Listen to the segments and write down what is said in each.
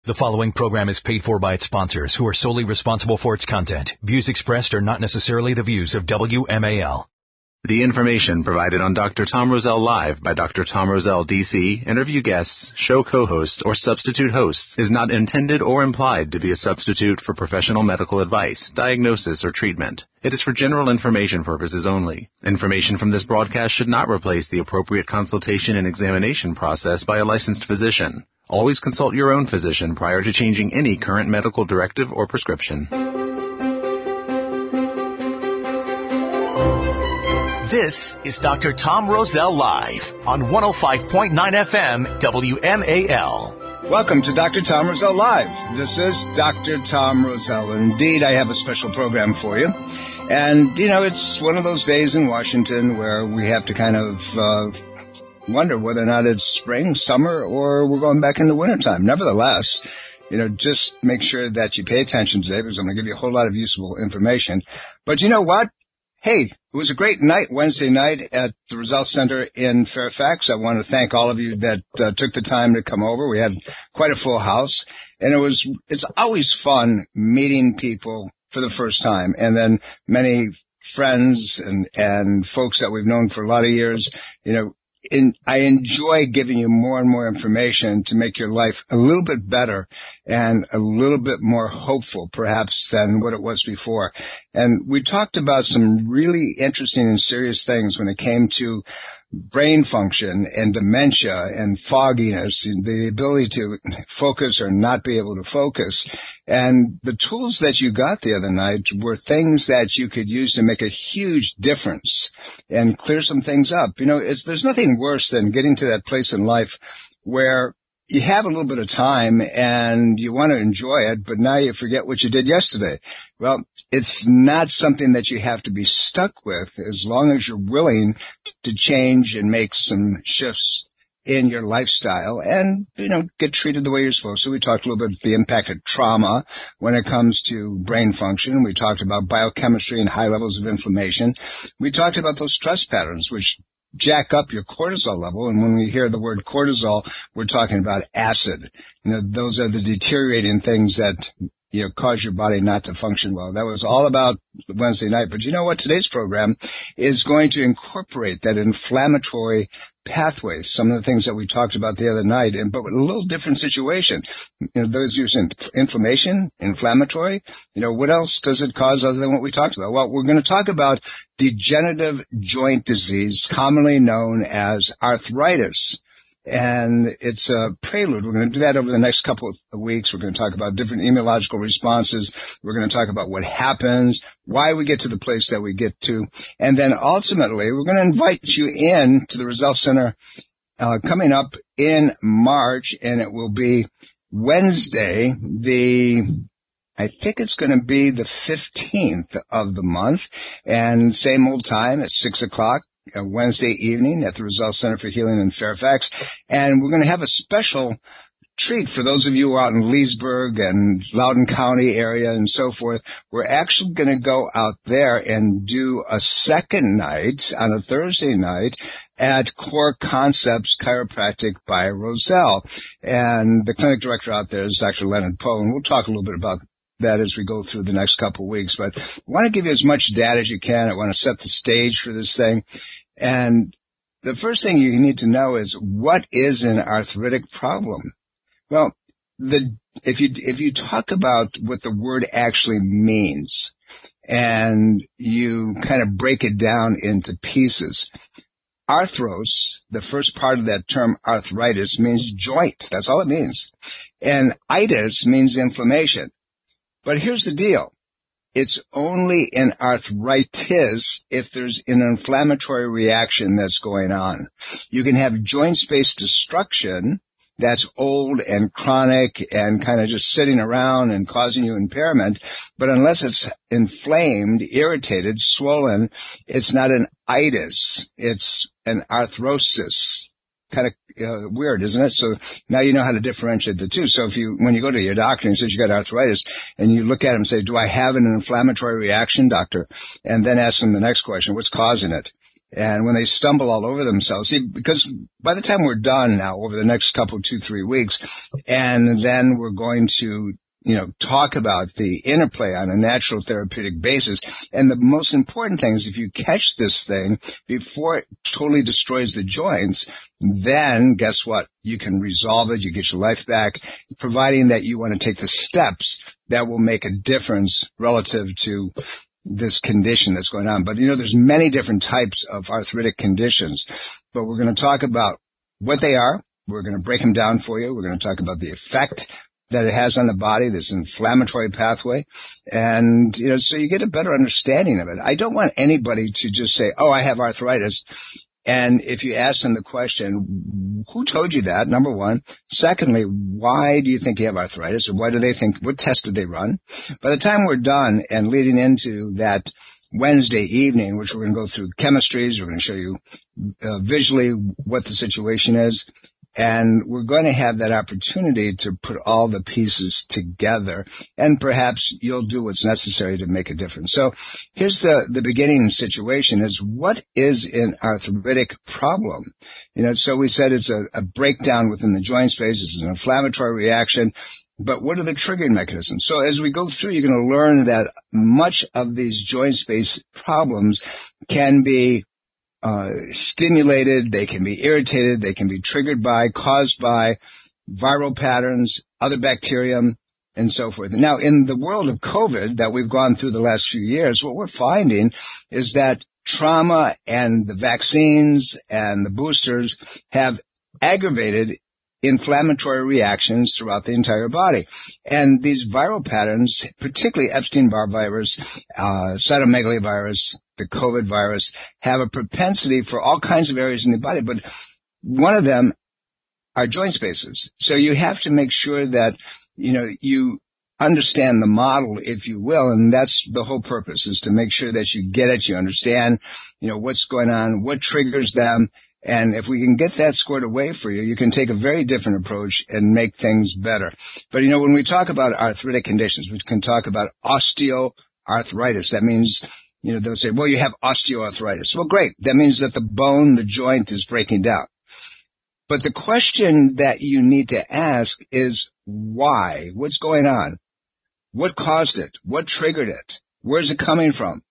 The following program is paid for by its sponsors, who are solely responsible for its content. Views expressed are not necessarily the views of WMAL. The information provided on Dr. Tom Rosell Live by Dr. Tom Rosell, D.C., interview guests, show co-hosts, or substitute hosts is not intended or implied to be a substitute for professional medical advice, diagnosis, or treatment. It is for general information purposes only. Information from this broadcast should not replace the appropriate consultation and examination process by a licensed physician. Always consult your own physician prior to changing any current medical directive or prescription. This is Dr. Tom Rosell Live on 105.9 FM WMAL. Welcome to Dr. Tom Rosell Live. This is Dr. Tom Rosell. Indeed, I have a special program for you. And, it's one of those days in Washington where we have to kind of wonder whether or not it's spring, summer, or we're going back into wintertime. Nevertheless, just make sure that you pay attention today because I'm going to give you a whole lot of useful information. But you know what? Hey, it was a great night, Wednesday night at the Rosell Center in Fairfax. I want to thank all of you that took the time to come over. We had quite a full house, and it's always fun meeting people for the first time, and then many friends and folks that we've known for a lot of years, I enjoy giving you more and more information to make your life a little bit better and a little bit more hopeful, perhaps, than what it was before. And we talked about some really interesting and serious things when it came to brain function and dementia and fogginess, and the ability to focus or not be able to focus. And the tools that you got the other night were things that you could use to make a huge difference and clear some things up. There's nothing worse than getting to that place in life where you have a little bit of time and you want to enjoy it, but now you forget what you did yesterday. Well, it's not something that you have to be stuck with as long as you're willing to change and make some shifts in your lifestyle and, get treated the way you're supposed to. We talked a little bit about the impact of trauma when it comes to brain function. We talked about biochemistry and high levels of inflammation. We talked about those stress patterns, which jack up your cortisol level. And when we hear the word cortisol, we're talking about acid. Those are the deteriorating things that cause your body not to function well. That was all about Wednesday night. But you know what? Today's program is going to incorporate that inflammatory pathways, some of the things that we talked about the other night, but with a little different situation. Those using inflammation, inflammatory, what else does it cause other than what we talked about? Well, we're going to talk about degenerative joint disease, commonly known as arthritis. And it's a prelude. We're going to do that over the next couple of weeks. We're going to talk about different immunological responses. We're going to talk about what happens, why we get to the place that we get to. And then ultimately, we're going to invite you in to the Rosell Center coming up in March, and it will be Wednesday, I think it's going to be the 15th of the month, and same old time at 6 o'clock. Wednesday evening at the Rosell Center for Healing in Fairfax. And we're going to have a special treat for those of you who are out in Leesburg and Loudoun County area and so forth. We're actually going to go out there and do a second night on a Thursday night at Core Concepts Chiropractic by Rosell. And the clinic director out there is Dr. Leonard Poe, and we'll talk a little bit about that as we go through the next couple of weeks. But I want to give you as much data as you can. I want to set the stage for this thing. And the first thing you need to know is, what is an arthritic problem? Well, if you talk about what the word actually means and you kind of break it down into pieces, arthros, the first part of that term arthritis, means joint. That's all it means. And itis means inflammation. But here's the deal. It's only an arthritis if there's an inflammatory reaction that's going on. You can have joint space destruction that's old and chronic and kind of just sitting around and causing you impairment, but unless it's inflamed, irritated, swollen, it's not an itis. It's an arthrosis. Kind of weird, isn't it? So now you know how to differentiate the two. So when you go to your doctor and he says you got arthritis, and you look at him and say, do I have an inflammatory reaction, doctor? And then ask him the next question, what's causing it? And when they stumble all over themselves, see, because by the time we're done now, over the next couple, 2-3 weeks, and then we're going to, talk about the interplay on a natural therapeutic basis. And the most important thing is if you catch this thing before it totally destroys the joints, then guess what? You can resolve it. You get your life back, providing that you want to take the steps that will make a difference relative to this condition that's going on. But there's many different types of arthritic conditions, but we're going to talk about what they are. We're going to break them down for you. We're going to talk about the effect that it has on the body, this inflammatory pathway, and so you get a better understanding of it. I don't want anybody to just say, "Oh, I have arthritis," and if you ask them the question, "Who told you that?" Number one. Secondly, why do you think you have arthritis, or why do they think? What test did they run? By the time we're done and leading into that Wednesday evening, which we're going to go through chemistries, we're going to show you visually what the situation is. And we're going to have that opportunity to put all the pieces together, and perhaps you'll do what's necessary to make a difference. So here's the beginning situation is, what is an arthritic problem? So we said it's a breakdown within the joint space. It's an inflammatory reaction. But what are the triggering mechanisms? So as we go through, you're going to learn that much of these joint space problems can be stimulated, they can be irritated, they can be triggered by, caused by viral patterns, other bacterium, and so forth. Now, in the world of COVID that we've gone through the last few years, what we're finding is that trauma and the vaccines and the boosters have aggravated inflammatory reactions throughout the entire body. And these viral patterns, particularly Epstein-Barr virus, cytomegalovirus, the COVID virus, have a propensity for all kinds of areas in the body, but one of them are joint spaces. So you have to make sure that, you understand the model, if you will, and that's the whole purpose, is to make sure that you get it, you understand, what's going on, what triggers them. And if we can get that squared away for you, you can take a very different approach and make things better. But, when we talk about arthritic conditions, we can talk about osteoarthritis. That means, they'll say, well, you have osteoarthritis. Well, great. That means that the bone, the joint is breaking down. But the question that you need to ask is why? What's going on? What caused it? What triggered it? Where's it coming from?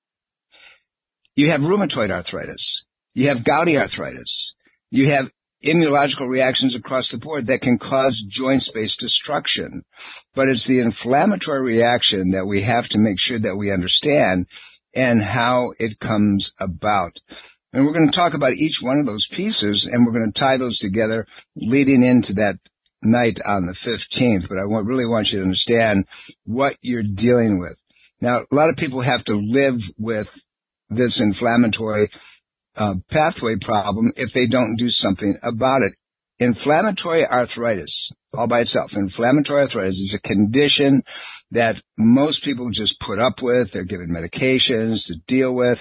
You have rheumatoid arthritis. You have gouty arthritis. You have immunological reactions across the board that can cause joint space destruction. But it's the inflammatory reaction that we have to make sure that we understand and how it comes about. And we're going to talk about each one of those pieces, and we're going to tie those together leading into that night on the 15th. But I really want you to understand what you're dealing with. Now, a lot of people have to live with this inflammatory pathway problem if they don't do something about it. Inflammatory arthritis, all by itself, inflammatory arthritis is a condition that most people just put up with. They're given medications to deal with,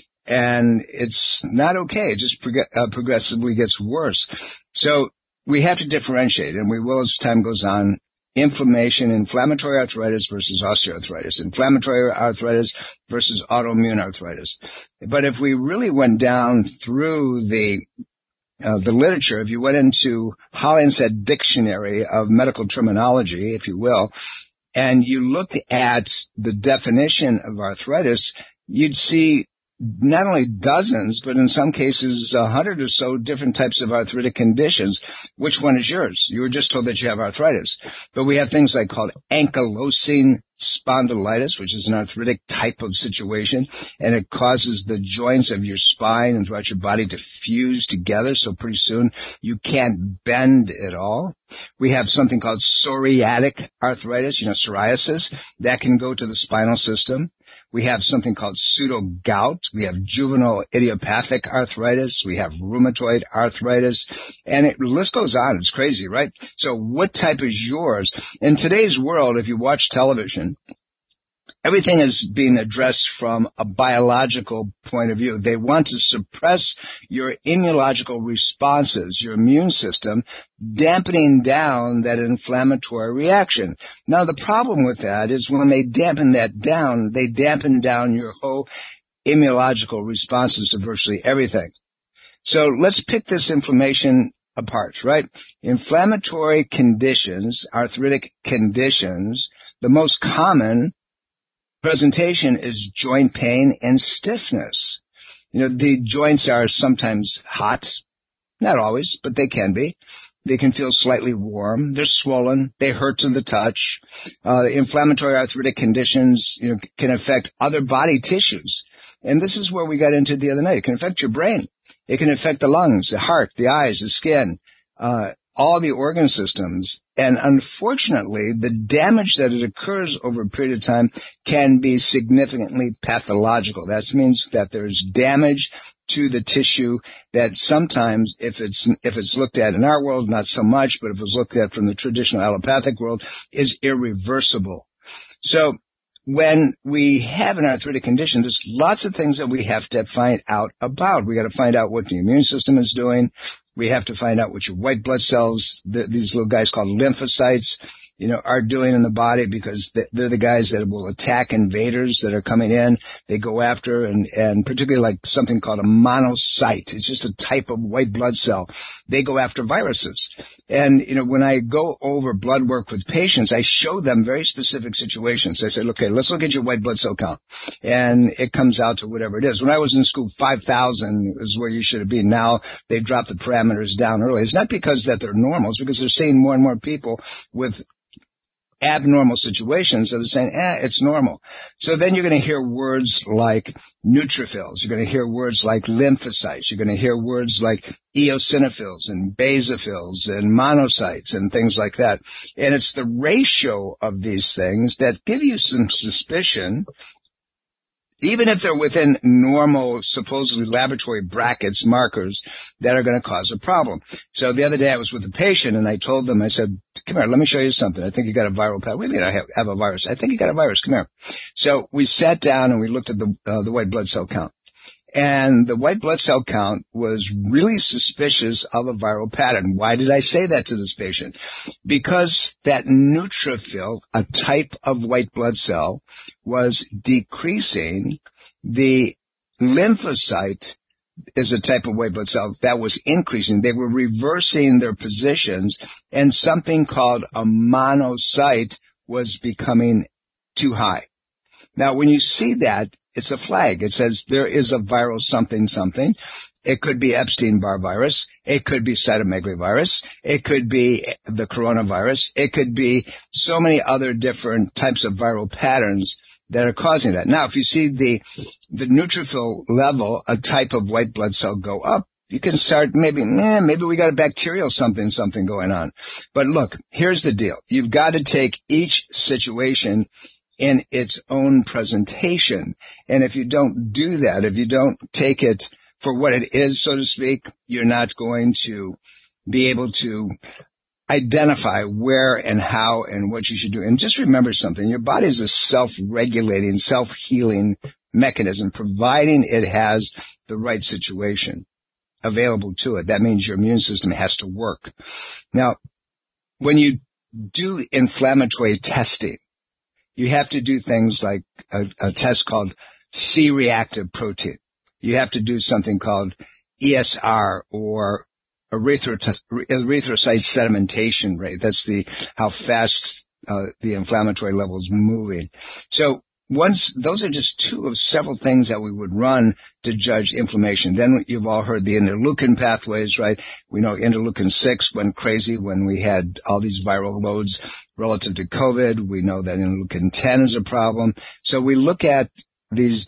and it's not okay. It just progressively gets worse. So we have to differentiate, and we will as time goes on. Inflammatory arthritis versus osteoarthritis, inflammatory arthritis versus autoimmune arthritis. But if we really went down through the literature, if you went into Hollinshead Dictionary of Medical Terminology, if you will, and you looked at the definition of arthritis, you'd see not only dozens, but in some cases 100 or so different types of arthritic conditions. Which one is yours? You were just told that you have arthritis. But we have things like called ankylosing spondylitis, which is an arthritic type of situation, and it causes the joints of your spine and throughout your body to fuse together, so pretty soon you can't bend at all. We have something called psoriatic arthritis, psoriasis, that can go to the spinal system. We have something called pseudo-gout. We have juvenile idiopathic arthritis. We have rheumatoid arthritis. And the list goes on. It's crazy, right? So what type is yours? In today's world, if you watch television, everything is being addressed from a biological point of view. They want to suppress your immunological responses, your immune system, dampening down that inflammatory reaction. Now, the problem with that is when they dampen that down, they dampen down your whole immunological responses to virtually everything. So let's pick this inflammation apart, right? Inflammatory conditions, arthritic conditions, the most common presentation is joint pain and stiffness. The joints are sometimes hot, not always, but they can be. They can feel slightly warm. They're swollen. They hurt to the touch. Inflammatory arthritic conditions, can affect other body tissues. And this is where we got into the other night. It can affect your brain. It can affect the lungs, the heart, the eyes, the skin, all the organ systems. And unfortunately, the damage that it occurs over a period of time can be significantly pathological. That means that there's damage to the tissue that sometimes, if it's looked at in our world, not so much, but if it's looked at from the traditional allopathic world, is irreversible. So when we have an arthritic condition, there's lots of things that we have to find out about. We got to find out what the immune system is doing. We have to find out what your white blood cells, these little guys called lymphocytes, are doing in the body, because they're the guys that will attack invaders that are coming in. They go after, and particularly like something called a monocyte. It's just a type of white blood cell. They go after viruses. And, when I go over blood work with patients, I show them very specific situations. I say, okay, let's look at your white blood cell count. And it comes out to whatever it is. When I was in school, 5,000 is where you should have been. Now they've dropped the parameters down early. It's not because that they're normal. It's because they're seeing more and more people with abnormal situations, so they're saying, it's normal. So then you're going to hear words like neutrophils. You're going to hear words like lymphocytes. You're going to hear words like eosinophils and basophils and monocytes and things like that. And it's the ratio of these things that give you some suspicion, even if they're within normal, supposedly laboratory brackets, markers, that are going to cause a problem. So the other day I was with a patient, and I told them, I said, come here, let me show you something. I think you got a viral pathogen. What do you mean I have a virus? I think you got a virus. Come here. So we sat down and we looked at the white blood cell count. And the white blood cell count was really suspicious of a viral pattern. Why did I say that to this patient? Because that neutrophil, a type of white blood cell, was decreasing. The lymphocyte is a type of white blood cell that was increasing. They were reversing their positions, and something called a monocyte was becoming too high. Now, when you see that, it's a flag. It says there is a viral something something. It could be Epstein-Barr virus. It could be cytomegalovirus. It could be the coronavirus. It could be so many other different types of viral patterns that are causing that. Now, if you see the neutrophil level, a type of white blood cell, go up, you can start maybe we got a bacterial something going on. But look, here's the deal. You've got to take each situation in its own presentation. And if you don't do that, if you don't take it for what it is, so to speak, you're not going to be able to identify where and how and what you should do. And just remember something. Your body is a self-regulating, self-healing mechanism, providing it has the right situation available to it. That means your immune system has to work. Now, when you do inflammatory testing, you have to do things like a test called C-reactive protein. You have to do something called ESR, or erythrocyte sedimentation rate. That's how fast the inflammatory level is moving. So those are just two of several things that we would run to judge inflammation. Then you've all heard the interleukin pathways, right? We know interleukin 6 went crazy when we had all these viral loads relative to COVID. We know that interleukin 10 is a problem. So we look at these,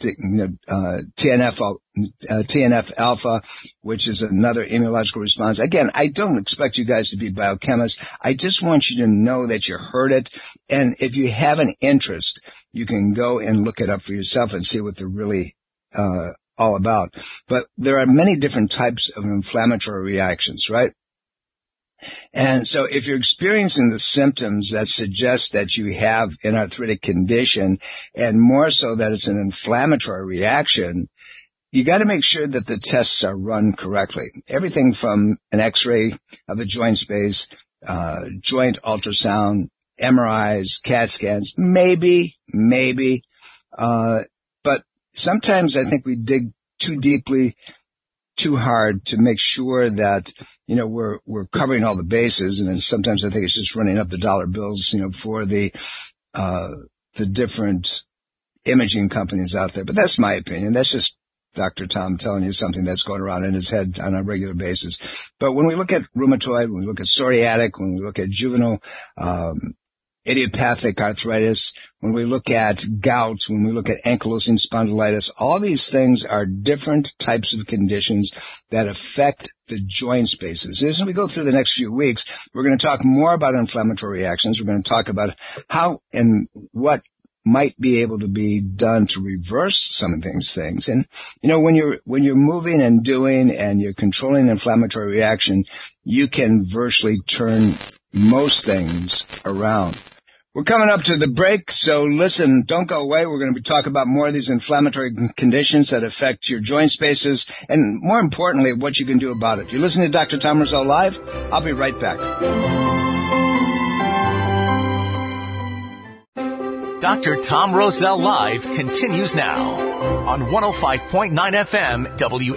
TNF alpha, which is another immunological response. Again, I don't expect you guys to be biochemists. I just want you to know that you heard it. And if you have an interest, you can go and look it up for yourself and see what they're really all about. But there are many different types of inflammatory reactions, right? And so if you're experiencing the symptoms that suggest that you have an arthritic condition, and more so that it's an inflammatory reaction, you got to make sure that the tests are run correctly. Everything from an X-ray of the joint space, joint ultrasound, MRIs, CAT scans, maybe, but sometimes I think we dig too deeply, too hard to make sure that, we're covering all the bases. And then sometimes I think it's just running up the dollar bills, for the different imaging companies out there. But that's my opinion. That's just Dr. Tom telling you something that's going around in his head on a regular basis. But when we look at rheumatoid, when we look at psoriatic, when we look at juvenile, idiopathic arthritis, when we look at gout, when we look at ankylosing spondylitis, all these things are different types of conditions that affect the joint spaces. As we go through the next few weeks, we're going to talk more about inflammatory reactions. We're going to talk about how and what might be able to be done to reverse some of these things. And, when you're moving and doing and you're controlling inflammatory reaction, you can virtually turn most things around. We're coming up to the break, so listen, don't go away. We're going to be talking about more of these inflammatory conditions that affect your joint spaces, and more importantly, what you can do about it. You're listening to Dr. Tom Rosell Live. I'll be right back. Dr. Tom Rosell Live continues now on 105.9 FM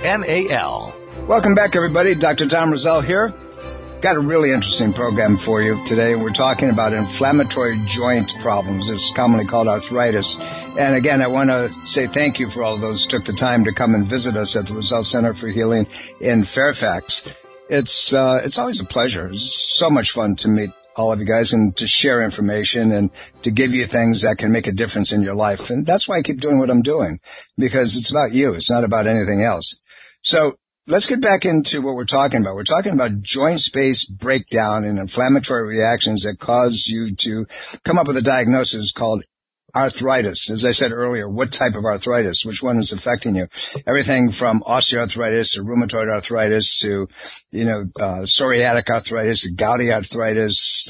WMAL. Welcome back, everybody. Dr. Tom Rosell here. Got a really interesting program for you today. We're talking about inflammatory joint problems. It's commonly called arthritis. And again, I want to say thank you for all those who took the time to come and visit us at the Rosell Center for Healing in Fairfax. It's always a pleasure. It's so much fun to meet all of you guys and to share information and to give you things that can make a difference in your life. And that's why I keep doing what I'm doing, because it's about you. It's not about anything else. So let's get back into what we're talking about. We're talking about joint space breakdown and inflammatory reactions that cause you to come up with a diagnosis called arthritis. As I said earlier, what type of arthritis? Which one is affecting you? Everything from osteoarthritis to rheumatoid arthritis to, psoriatic arthritis to gouty arthritis,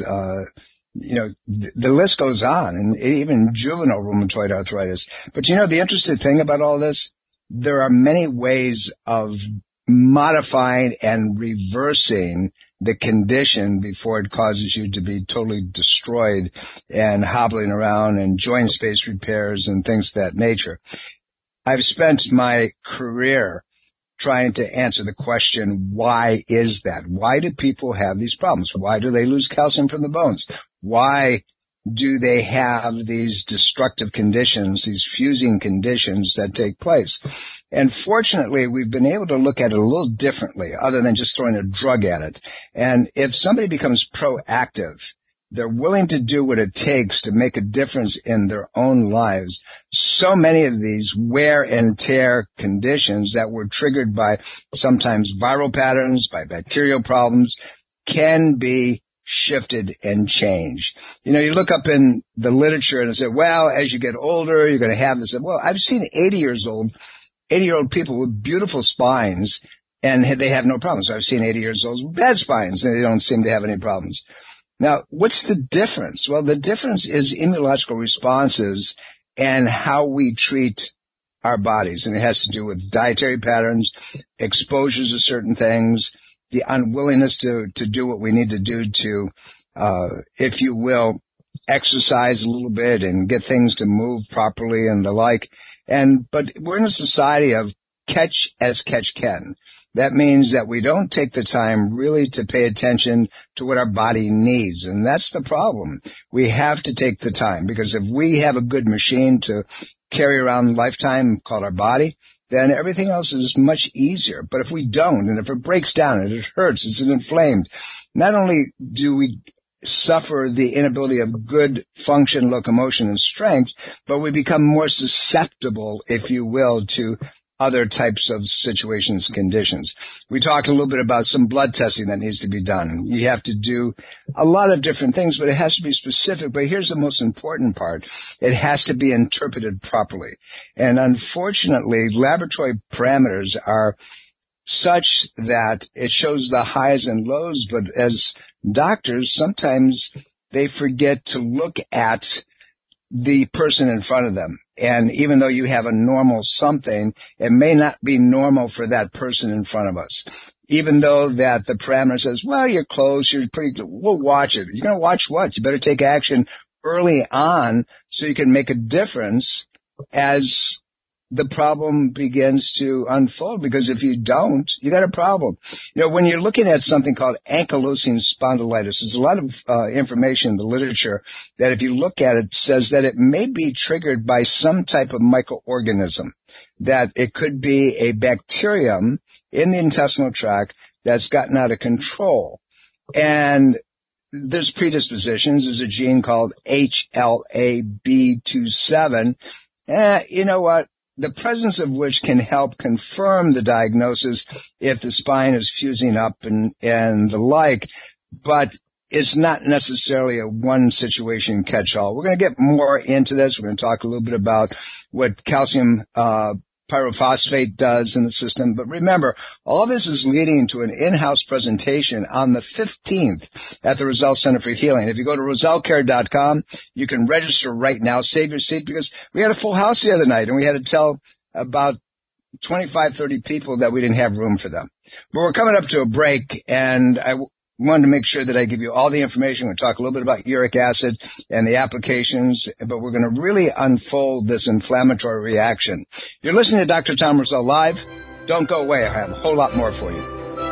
the list goes on, and even juvenile rheumatoid arthritis. But the interesting thing about all this, there are many ways of modifying and reversing the condition before it causes you to be totally destroyed and hobbling around and joint space repairs and things of that nature. I've spent my career trying to answer the question, why is that? Why do people have these problems? Why do they lose calcium from the bones? Why do they have these destructive conditions, these fusing conditions that take place? And fortunately, we've been able to look at it a little differently, other than just throwing a drug at it. And if somebody becomes proactive, they're willing to do what it takes to make a difference in their own lives. So many of these wear and tear conditions that were triggered by sometimes viral patterns, by bacterial problems, can be shifted and changed. You look up in the literature and it said, well, as you get older, you're going to have this. Well, I've seen 80-year-old people with beautiful spines, and they have no problems. I've seen 80 years old with bad spines, and they don't seem to have any problems. Now, what's the difference? Well, the difference is immunological responses and how we treat our bodies. And it has to do with dietary patterns, exposures to certain things, the unwillingness to do what we need to do to, if you will, exercise a little bit and get things to move properly and the like. But we're in a society of catch as catch can. That means that we don't take the time really to pay attention to what our body needs. And that's the problem. We have to take the time, because if we have a good machine to carry around lifetime called our body, then everything else is much easier. But if we don't, and if it breaks down and it hurts, it's inflamed, not only do we suffer the inability of good function, locomotion, and strength, but we become more susceptible, if you will, to other types of situations, conditions. We talked a little bit about some blood testing that needs to be done. You have to do a lot of different things, but it has to be specific. But here's the most important part. It has to be interpreted properly. And unfortunately, laboratory parameters are such that it shows the highs and lows, but as doctors, sometimes they forget to look at the person in front of them. And even though you have a normal something, it may not be normal for that person in front of us. Even though that the parameter says, well, you're close, you're pretty close, we'll watch it. You're going to watch what? You better take action early on so you can make a difference as the problem begins to unfold, because if you don't, you got a problem. When you're looking at something called ankylosing spondylitis, there's a lot of information in the literature that if you look at it says that it may be triggered by some type of microorganism, that it could be a bacterium in the intestinal tract that's gotten out of control. And there's predispositions. There's a gene called HLA-B27. You know what? The presence of which can help confirm the diagnosis if the spine is fusing up and the like, but it's not necessarily a one situation catch-all. We're going to get more into this. We're going to talk a little bit about what calcium pyrophosphate does in the system. But remember, all this is leading to an in-house presentation on the 15th at the Roselle Center for Healing. If you go to rosellecare.com, you can register right now, save your seat, because we had a full house the other night and we had to tell about 25, 30 people that we didn't have room for them. But we're coming up to a break, and I wanted to make sure that I give you all the information. We'll talk a little bit about uric acid and the applications, but we're going to really unfold this inflammatory reaction. You're listening to Dr. Tom Roselle Live. Don't go away. I have a whole lot more for you.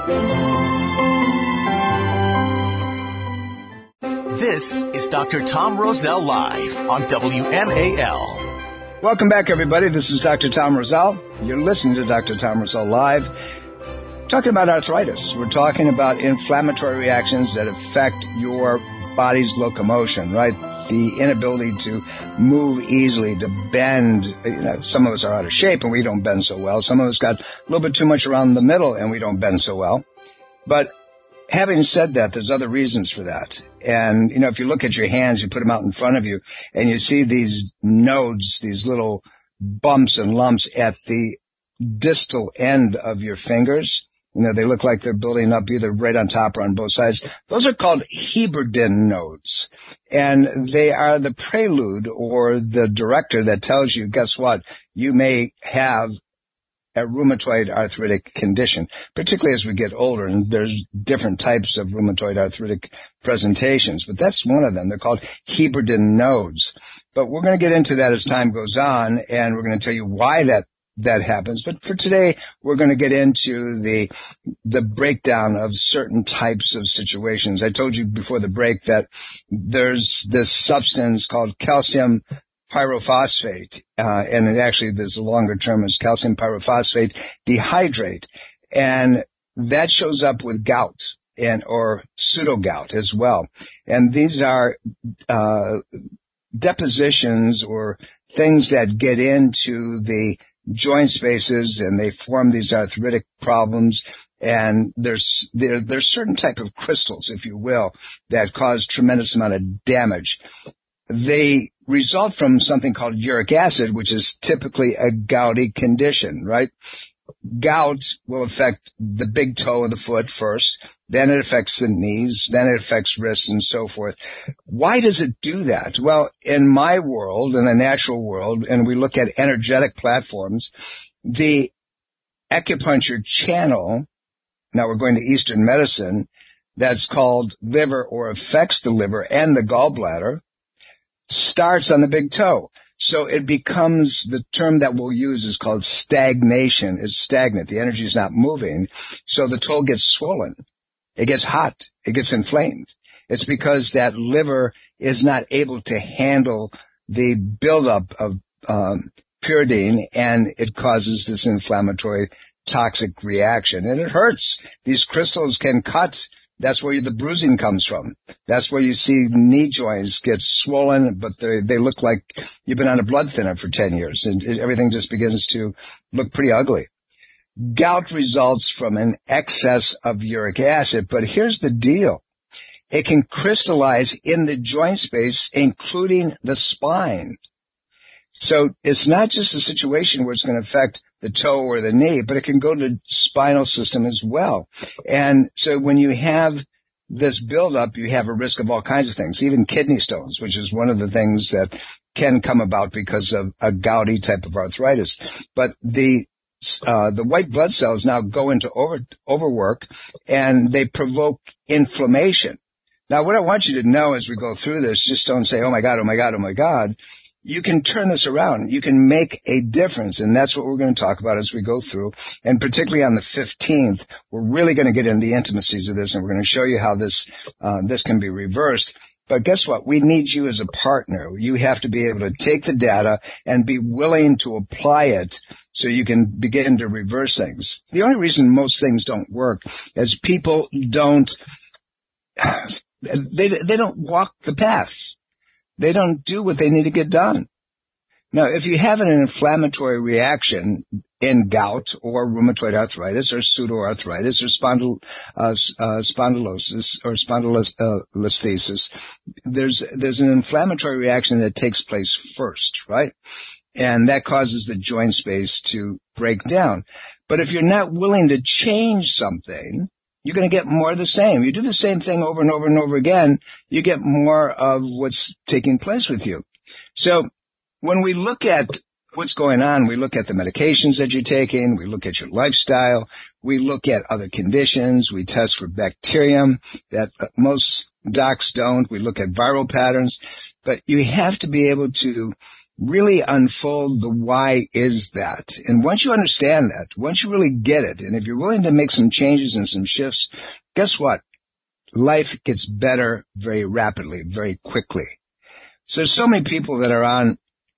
This is Dr. Tom Roselle Live on WMAL. Welcome back, everybody. This is Dr. Tom Roselle. You're listening to Dr. Tom Roselle Live. Talking about arthritis. We're talking about inflammatory reactions that affect your body's locomotion, right? The inability to move easily, to bend. Some of us are out of shape and we don't bend so well. Some of us got a little bit too much around the middle and we don't bend so well. But having said that, there's other reasons for that. And, if you look at your hands, you put them out in front of you and you see these nodes, these little bumps and lumps at the distal end of your fingers. They look like they're building up either right on top or on both sides. Those are called Heberden nodes. And they are the prelude or the director that tells you, guess what? You may have a rheumatoid arthritic condition, particularly as we get older. And there's different types of rheumatoid arthritic presentations, but that's one of them. They're called Heberden nodes. But we're going to get into that as time goes on, and we're going to tell you why that happens. But for today, we're going to get into the breakdown of certain types of situations. I told you before the break that there's this substance called calcium pyrophosphate, and there's a longer term as calcium pyrophosphate dehydrate, and that shows up with gout or pseudo-gout as well. And these are depositions or things that get into the joint spaces, and they form these arthritic problems. And there's certain type of crystals, if you will, that cause tremendous amount of damage. They result from something called uric acid, which is typically a gouty condition, right? Gout will affect the big toe of the foot first, then it affects the knees, then it affects wrists and so forth. Why does it do that? Well, in my world, in the natural world, and we look at energetic platforms, the acupuncture channel, now we're going to Eastern medicine, that's called liver or affects the liver and the gallbladder, starts on the big toe. So it becomes, the term that we'll use is called stagnation. It's stagnant. The energy is not moving. So the toe gets swollen. It gets hot. It gets inflamed. It's because that liver is not able to handle the buildup of pyridine, and it causes this inflammatory toxic reaction. And it hurts. These crystals can cut. That's where the bruising comes from. That's where you see knee joints get swollen, but they look like you've been on a blood thinner for 10 years, and everything just begins to look pretty ugly. Gout results from an excess of uric acid, but here's the deal. It can crystallize in the joint space, including the spine. So it's not just a situation where it's going to affect the toe or the knee, but it can go to the spinal system as well. And so when you have this buildup, you have a risk of all kinds of things, even kidney stones, which is one of the things that can come about because of a gouty type of arthritis. But the white blood cells now go into overwork, and they provoke inflammation. Now, what I want you to know as we go through this, just don't say, oh my God, oh my God, oh my God. you can turn this around. You can make a difference, and that's what we're going to talk about as we go through. And particularly on the 15th, we're really going to get into the intricacies of this, and we're going to show you how this can be reversed. But guess what? We need you as a partner. You have to be able to take the data and be willing to apply it so you can begin to reverse things. The only reason most things don't work is people don't walk the path. They don't do what they need to get done. Now, if you have an inflammatory reaction in gout or rheumatoid arthritis or pseudoarthritis or spondylosis or spondylolisthesis, there's an inflammatory reaction that takes place first, right? And that causes the joint space to break down. But if you're not willing to change something, you're going to get more of the same. You do the same thing over and over and over again, you get more of what's taking place with you. So when we look at what's going on, we look at the medications that you're taking, we look at your lifestyle, we look at other conditions, we test for bacterium that most docs don't, we look at viral patterns, but you have to be able to really unfold the why is that. And once you understand that, once you really get it, and if you're willing to make some changes and some shifts, guess what? Life gets better very rapidly, very quickly. So there's so many people that are on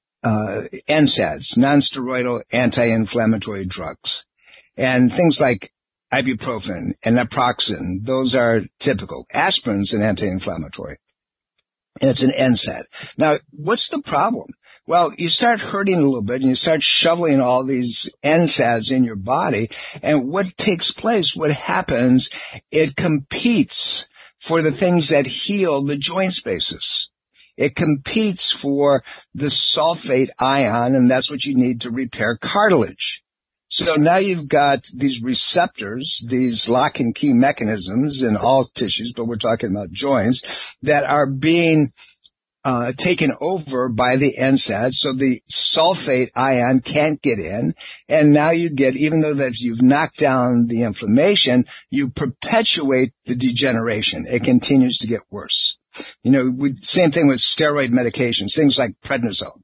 NSAIDs, non-steroidal anti-inflammatory drugs, and things like ibuprofen and naproxen. Those are typical. Aspirin's an anti-inflammatory, and it's an NSAID. Now, what's the problem? Well, you start hurting a little bit, and you start shoveling all these NSAIDs in your body, and what takes place, what happens, it competes for the things that heal the joint spaces. It competes for the sulfate ion, and that's what you need to repair cartilage. So now you've got these receptors, these lock and key mechanisms in all tissues, but we're talking about joints, that are being taken over by the NSAID, so the sulfate ion can't get in, and now you get, even though that you've knocked down the inflammation, you perpetuate the degeneration. It continues to get worse. You know, same thing with steroid medications, things like prednisone,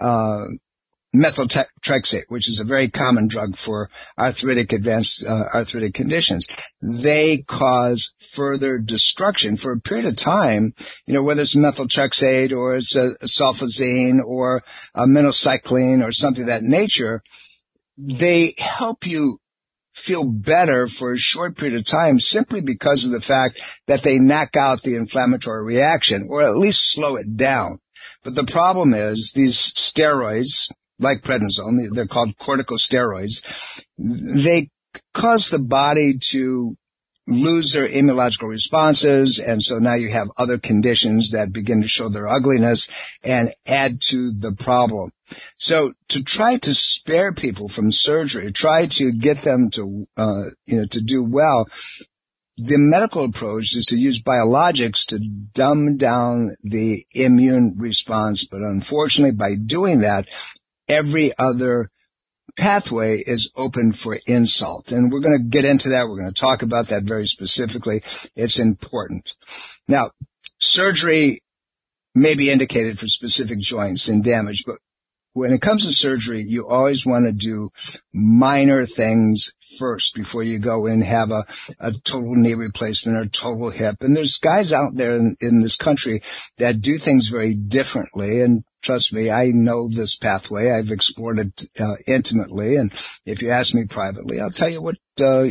methotrexate, which is a very common drug for advanced arthritic conditions. They cause further destruction for a period of time, you know, whether it's methotrexate or it's sulfazine or minocycline or something of that nature. They help you feel better for a short period of time simply because of the fact that they knock out the inflammatory reaction or at least slow it down. But the problem is these steroids, like prednisone, they're called corticosteroids, they cause the body to lose their immunological responses, and so now you have other conditions that begin to show their ugliness and add to the problem. So to try to spare people from surgery, try to get them to, to do well, the medical approach is to use biologics to dumb down the immune response. But unfortunately, by doing that, every other pathway is open for insult. And we're going to get into that. We're going to talk about that very specifically. It's important. Now, surgery may be indicated for specific joints and damage, but when it comes to surgery, you always want to do minor things first before you go in and have a total knee replacement or total hip. And there's guys out there in this country that do things very differently. And trust me, I know this pathway. I've explored it intimately. And if you ask me privately, I'll tell you what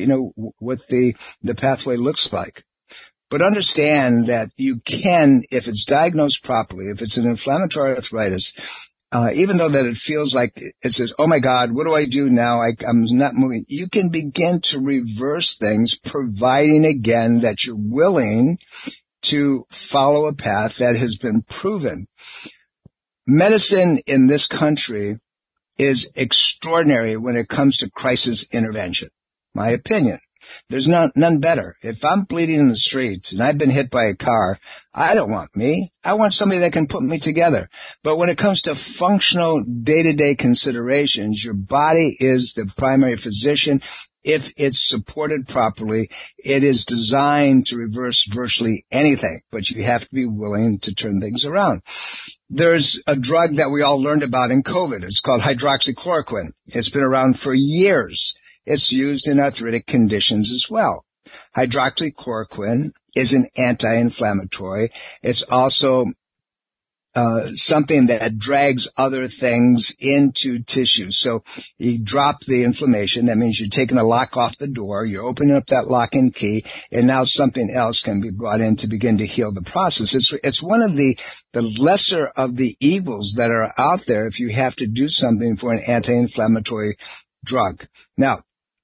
the pathway looks like. But understand that you can, if it's diagnosed properly, if it's an inflammatory arthritis, even though that it feels like it says, oh my God, what do I do now? I'm not moving. You can begin to reverse things, providing again that you're willing to follow a path that has been proven. Medicine in this country is extraordinary when it comes to crisis intervention. My opinion. There's none better. If I'm bleeding in the streets and I've been hit by a car, I don't want me. I want somebody that can put me together. But when it comes to functional day-to-day considerations, your body is the primary physician. if it's supported properly, it is designed to reverse virtually anything, but you have to be willing to turn things around. There's a drug that we all learned about in COVID. It's called hydroxychloroquine. It's been around for years. It's used in arthritic conditions as well. Hydroxychloroquine is an anti-inflammatory. It's also something that drags other things into tissue. So you drop the inflammation. That means you're taking the lock off the door. You're opening up that lock and key, and now something else can be brought in to begin to heal the process. It's one of the lesser of the evils that are out there if you have to do something for an anti-inflammatory drug. Now,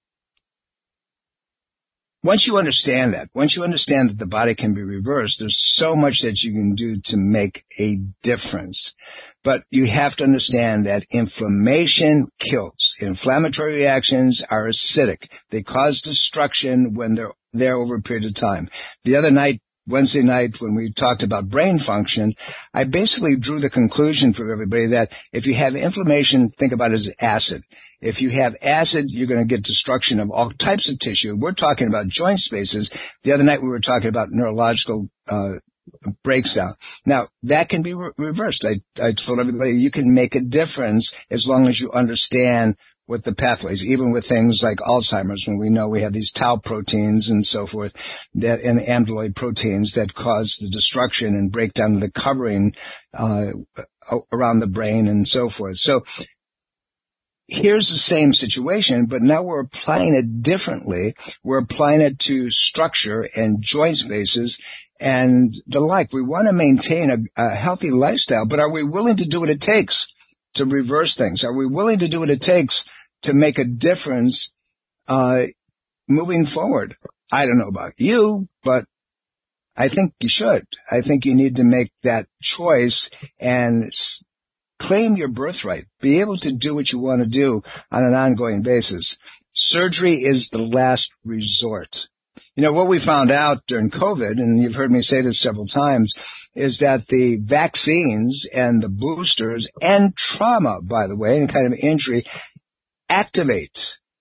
once you understand that the body can be reversed, there's so much that you can do to make a difference. But you have to understand that inflammation kills. Inflammatory reactions are acidic. They cause destruction when they're there over a period of time. The other night, Wednesday night, when we talked about brain function, I basically drew the conclusion for everybody that if you have inflammation, think about it as acid. If you have acid, you're going to get destruction of all types of tissue. We're talking about joint spaces. The other night we were talking about neurological breaks down. Now, that can be reversed. I told everybody you can make a difference as long as you understand what the pathways, even with things like Alzheimer's, when we know we have these tau proteins and so forth, that and amyloid proteins that cause the destruction and breakdown of the covering around the brain and so forth. So here's the same situation, but now we're applying it differently. We're applying it to structure and joint spaces and the like. We want to maintain a healthy lifestyle, but are we willing to do what it takes to reverse things? Are we willing to do what it takes to make a difference moving forward? I don't know about you, but I think you should. I think you need to make that choice and claim your birthright. Be able to do what you want to do on an ongoing basis. Surgery is the last resort. You know, what we found out during COVID, and you've heard me say this several times, is that the vaccines and the boosters and trauma, by the way, and kind of injury, activate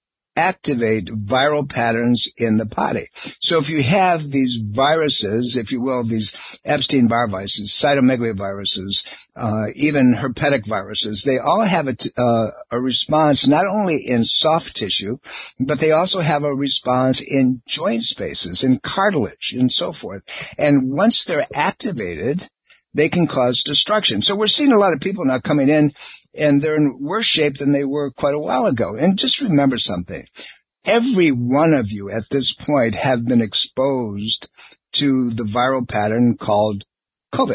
viral patterns in the body. So if you have these viruses, if you will, these Epstein-Barr viruses, cytomegaloviruses, even herpetic viruses, they all have a response not only in soft tissue, but they also have a response in joint spaces, in cartilage, and so forth. And once they're activated, they can cause destruction. So we're seeing a lot of people now coming in, and they're in worse shape than they were quite a while ago. And just remember something. Every one of you at this point have been exposed to the viral pattern called COVID.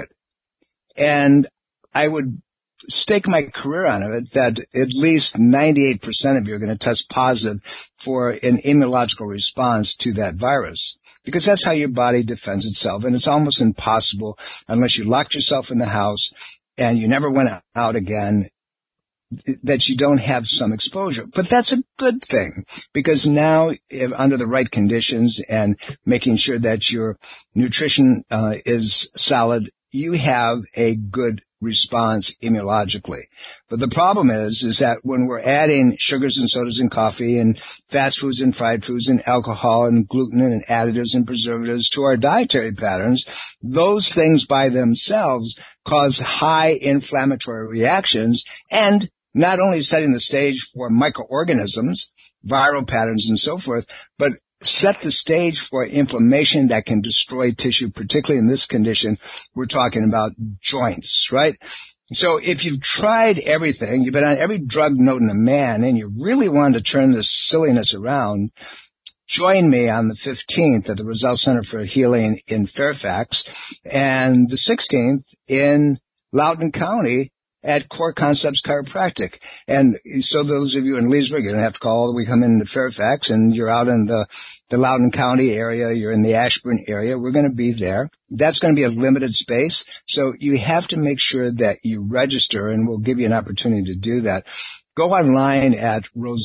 And I would stake my career on it that at least 98% of you are going to test positive for an immunological response to that virus. Because that's how your body defends itself. And it's almost impossible unless you locked yourself in the house and you never went out again, that you don't have some exposure. But that's a good thing, because now, if under the right conditions and making sure that your nutrition is solid, you have a good response immunologically. But the problem is that when we're adding sugars and sodas and coffee and fast foods and fried foods and alcohol and gluten and additives and preservatives to our dietary patterns, those things by themselves cause high inflammatory reactions and not only setting the stage for microorganisms, viral patterns and so forth, but set the stage for inflammation that can destroy tissue, particularly in this condition. We're talking about joints, right? So if you've tried everything, you've been on every drug known to man, and you really want to turn this silliness around, join me on the 15th at the Roselle Center for Healing in Fairfax, and the 16th in Loudoun County at Core Concepts Chiropractic. And so those of you in Leesburg, you don't have to call all the way come into Fairfax, and you're out in the Loudoun County area, you're in the Ashburn area, we're going to be there. That's going to be a limited space, so you have to make sure that you register, and we'll give you an opportunity to do that. Go online at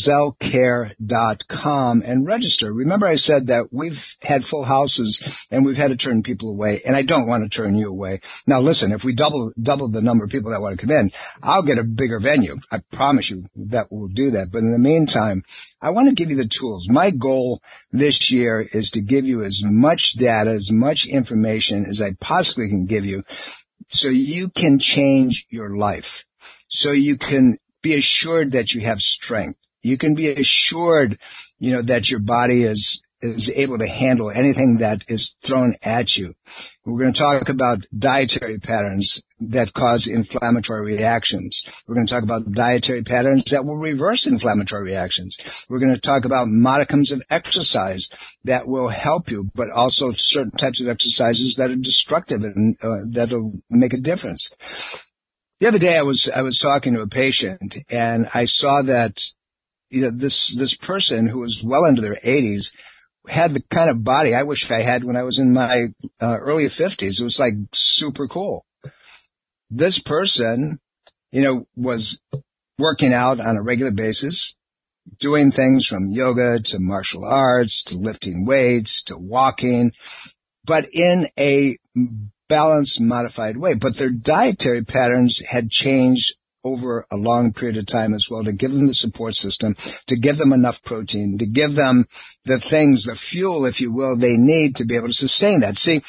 RosellCare.com and register. Remember I said that we've had full houses and we've had to turn people away, and I don't want to turn you away. Now listen, if we double the number of people that want to come in, I'll get a bigger venue. I promise you that we'll do that. But in the meantime, I want to give you the tools. My goal this year is to give you as much data, as much information as I possibly can give you so you can change your life, so you can be assured that you have strength. You can be assured, that your body is able to handle anything that is thrown at you. We're going to talk about dietary patterns that cause inflammatory reactions. We're going to talk about dietary patterns that will reverse inflammatory reactions. We're going to talk about modicums of exercise that will help you, but also certain types of exercises that are destructive and that'll make a difference. The other day I was talking to a patient, and I saw that this person who was well into their 80s had the kind of body I wish I had when I was in my early 50s. It was like super cool. This person, was working out on a regular basis, doing things from yoga to martial arts to lifting weights to walking, but in a balanced, modified way. But their dietary patterns had changed over a long period of time as well, to give them the support system, to give them enough protein, to give them the things, the fuel, if you will, they need to be able to sustain that. See,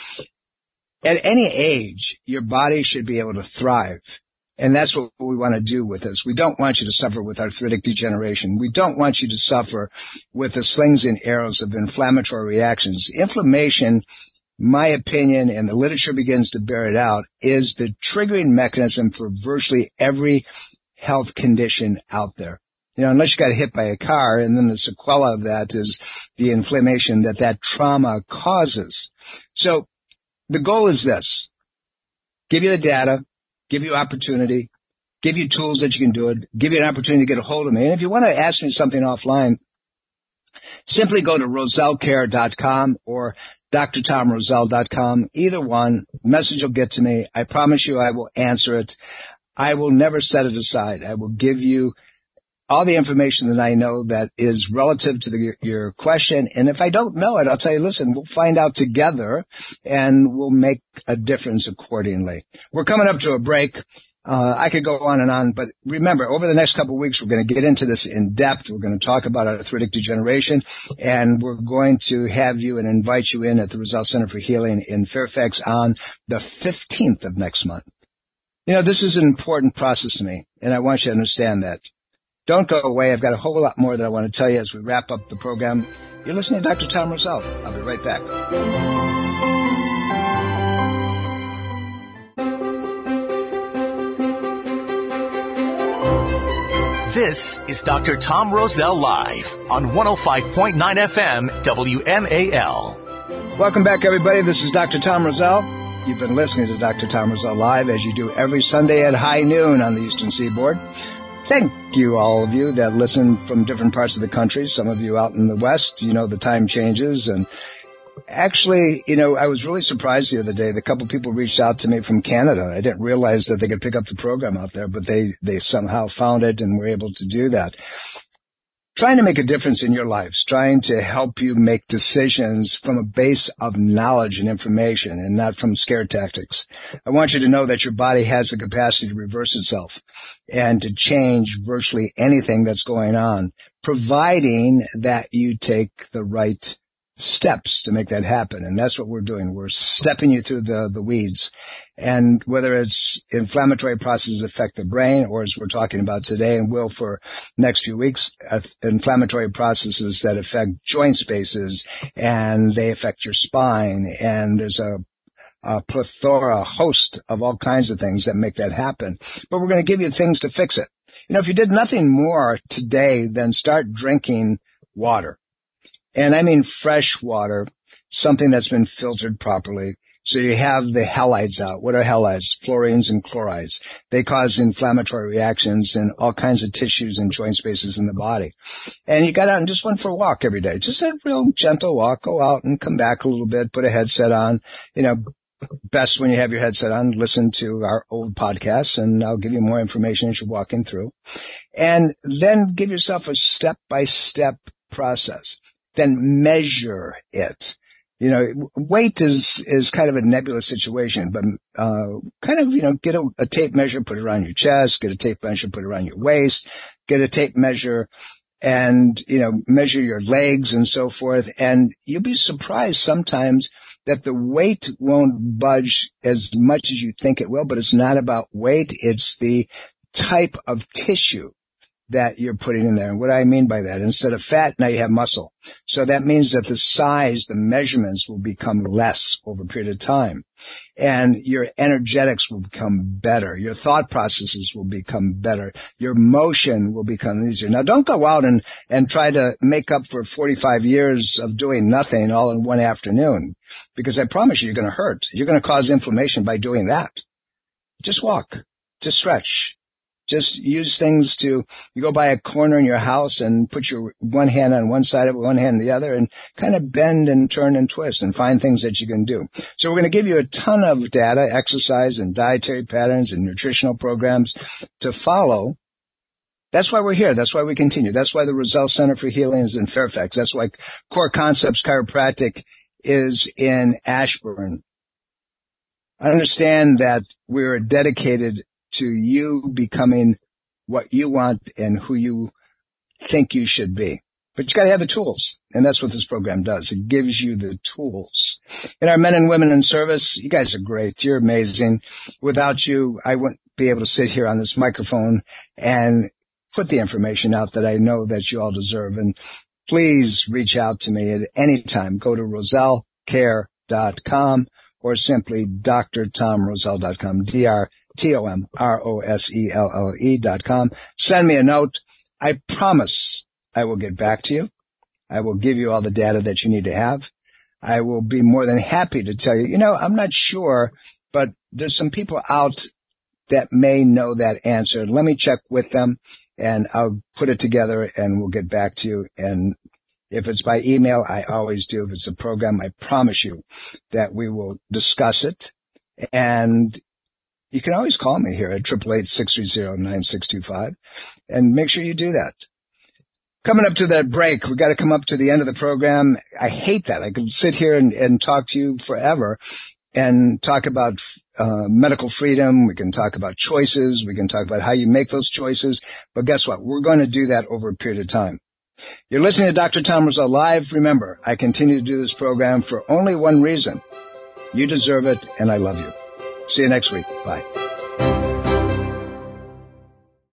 at any age, your body should be able to thrive. And that's what we want to do with this. We don't want you to suffer with arthritic degeneration. We don't want you to suffer with the slings and arrows of inflammatory reactions. Inflammation, my opinion, and the literature begins to bear it out, is the triggering mechanism for virtually every health condition out there. Unless you got hit by a car, and then the sequela of that is the inflammation that trauma causes. So the goal is this: give you the data, give you opportunity, give you tools that you can do it, give you an opportunity to get a hold of me. And if you want to ask me something offline, simply go to RosellCare.com or DrTomRosell.com. Either one, message will get to me. I promise you I will answer it. I will never set it aside. I will give you all the information that I know that is relative to your question. And if I don't know it, I'll tell you, listen, we'll find out together and we'll make a difference accordingly. We're coming up to a break. I could go on, but remember, over the next couple of weeks, we're going to get into this in depth. We're going to talk about arthritic degeneration, and we're going to have you and invite you in at the Rosell Center for Healing in Fairfax on the 15th of next month. This is an important process to me, and I want you to understand that. Don't go away. I've got a whole lot more that I want to tell you as we wrap up the program. You're listening to Dr. Tom Rosell. I'll be right back. This is Dr. Tom Rosell Live on 105.9 FM WMAL. Welcome back, everybody. This is Dr. Tom Rosell. You've been listening to Dr. Tom Rosell Live, as you do every Sunday at high noon on the Eastern Seaboard. Thank you, all of you that listen from different parts of the country. Some of you out in the West, the time changes. And actually, I was really surprised the other day. The couple people reached out to me from Canada. I didn't realize that they could pick up the program out there, but they somehow found it and were able to do that. Trying to make a difference in your lives, trying to help you make decisions from a base of knowledge and information and not from scare tactics. I want you to know that your body has the capacity to reverse itself and to change virtually anything that's going on, providing that you take the right steps to make that happen. And that's what we're doing. We're stepping you through the weeds. And whether it's inflammatory processes affect the brain, or as we're talking about today and will for next few weeks, inflammatory processes that affect joint spaces, and they affect your spine, and there's a plethora, host of all kinds of things that make that happen. But we're going to give you things to fix it. If you did nothing more today than start drinking water, and I mean fresh water, something that's been filtered properly. So you have the halides out. What are halides? Fluorines and chlorides. They cause inflammatory reactions in all kinds of tissues and joint spaces in the body. And you got out and just went for a walk every day. Just a real gentle walk. Go out and come back a little bit. Put a headset on. Best when you have your headset on, listen to our old podcasts, and I'll give you more information as you're walking through. And then give yourself a step-by-step process. Then measure it. You know, weight is kind of a nebulous situation, but kind of, you know, get a tape measure, put it around your chest, get a tape measure, put it around your waist, get a tape measure, and, you know, measure your legs and so forth. And you'll be surprised sometimes that the weight won't budge as much as you think it will, but it's not about weight. It's the type of tissue that you're putting in there. And what I mean by that, instead of fat, now you have muscle. So that means that the size, the measurements will become less over a period of time. And your energetics will become better. Your thought processes will become better. Your motion will become easier. Now don't go out and try to make up for 45 years of doing nothing all in one afternoon, because I promise you, you're going to hurt. You're going to cause inflammation by doing that. Just walk. Just stretch. Just use things you go by a corner in your house and put your one hand on one side of it, one hand on the other, and kind of bend and turn and twist and find things that you can do. So we're going to give you a ton of data, exercise and dietary patterns and nutritional programs to follow. That's why we're here. That's why we continue. That's why the Roselle Center for Healing is in Fairfax. That's why Core Concepts Chiropractic is in Ashburn. I understand that we're dedicated to you becoming what you want and who you think you should be. But you got to have the tools, and that's what this program does. It gives you the tools. And our men and women in service, you guys are great. You're amazing. Without you, I wouldn't be able to sit here on this microphone and put the information out that I know that you all deserve. And please reach out to me at any time. Go to rosellecare.com or simply drtomroselle.com, TomRoselle.com. Send me a note. I promise I will get back to you. I will give you all the data that you need to have. I will be more than happy to tell you, you know, I'm not sure, but there's some people out that may know that answer. Let me check with them, and I'll put it together, and we'll get back to you. And if it's by email, I always do. If it's a program, I promise you that we will discuss it. And you can always call me here at 888-630-9625, and make sure you do that. Coming up to that break, we got to come up to the end of the program. I hate that. I could sit here and talk to you forever and talk about medical freedom. We can talk about choices. We can talk about how you make those choices. But guess what? We're going to do that over a period of time. You're listening to Dr. Tom Roselle Live. Remember, I continue to do this program for only one reason. You deserve it, and I love you. See you next week. Bye.